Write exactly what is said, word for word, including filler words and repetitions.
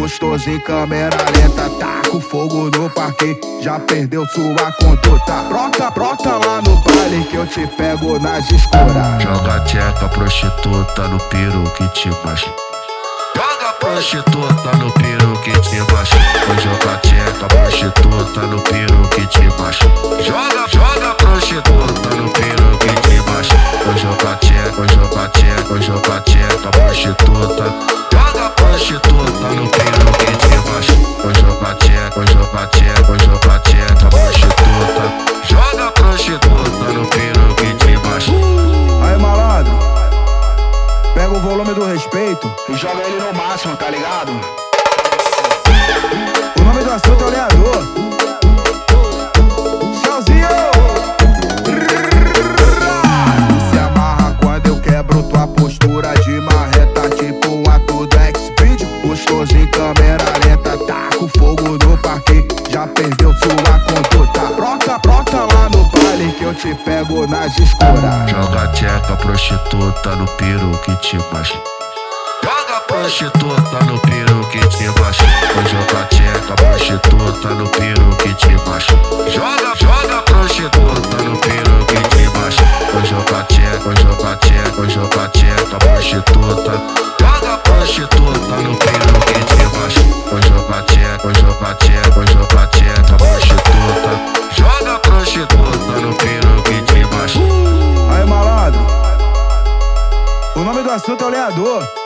gostoso em câmera lenta. Tá com fogo no parque, já perdeu sua conduta. Brota, brota lá no baile que eu te pego nas escuras. Joga tcheca prostituta no peru que te machuca. Joga prostituta no peru que te machuca. Vou jogar tcheca prostituta no peru que te machuca. Joga, joga prostituta no peru que te machuca. Vou jogar tcheca, vou jogar tcheca, vou jogar tcheca prostituta. Joga prostituta no peru que te machuca. Vou jogar tcheca, vou jogar tcheca, vou jogar tcheca prostituta. Joga prostituta no peru que te machuca. Aí, malandro, pega o volume do respeito e joga ele no máximo, tá ligado? O nome do assunto é o lenhador. Tchauzinho! Se amarra quando eu quebro tua postura de marreta, tipo um ato do X-Video. Gostoso em câmera lenta, tá com fogo no parque, já perdeu sua conduta. Brota, brota lá no baile que eu te pego nas escuras. Joga tcheca prostituta no peru que te machuca. Joga prostituta no peru que te machuca. Vou jogar tcheca prostituta no peru que te machuca. Joga, joga prostituta no peru que te machuca. Vou jogar tcheca, vou jogar tcheca, vou jogar tcheca prostituta. Joga prostituta no peru que te machuca. Vou jogar tcheca, vou jogar tcheca, vou jogar tcheca prostituta. Joga prostituta no peru que te machuca. Aí, malandro, o nome do assunto é o lenhador.